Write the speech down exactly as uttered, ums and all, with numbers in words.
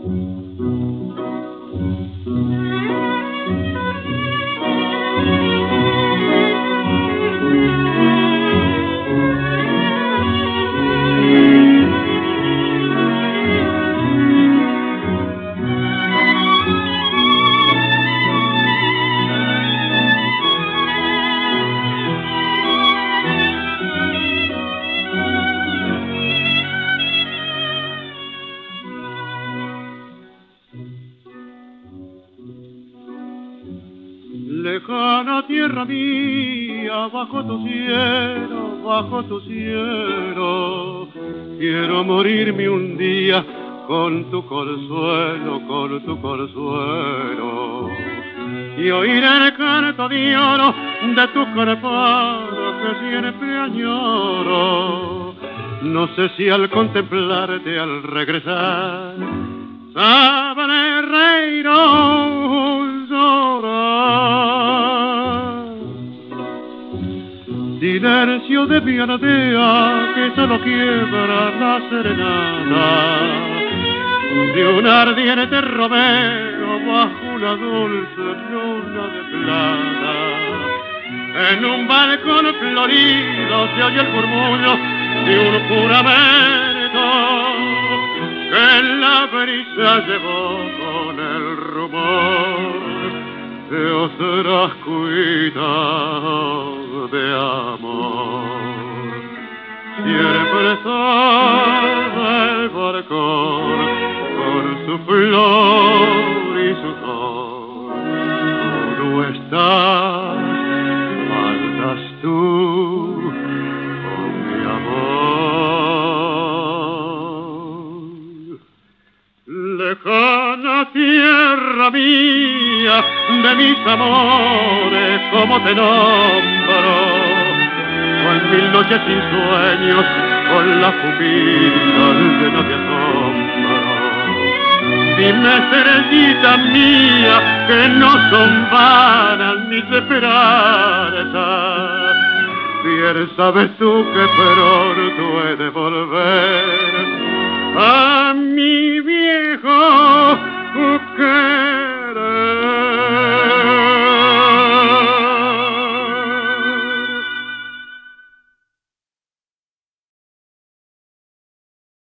Lejana tierra mía, bajo tu cielo, bajo tu cielo, quiero morirme un día con tu consuelo, con tu consuelo, y oír el canto de oro de tu cuerpo que siempre añoro. No sé si al contemplarte, al regresar, sabré reír o llorar. Silencio de mi aldea que solo quiebra la serenata de un ardiente romero bajo una dulce luna de plata. En un balcón florido se oye el murmullo de un juramento que la brisa llevó con el rumor de otras cuitas de amor. Siempre está el balcón con su flor y su sol. Tú no estás, faltas tú, oh mi amor. Lejana tierra mía, de mis amores, como te nombro, con mil noches sin sueños, con la pupila llena de asombro. Dime, estrellita mía, que no son vanas mis esperanzas. Bien sabes tú que pronto he de volver a mi viejo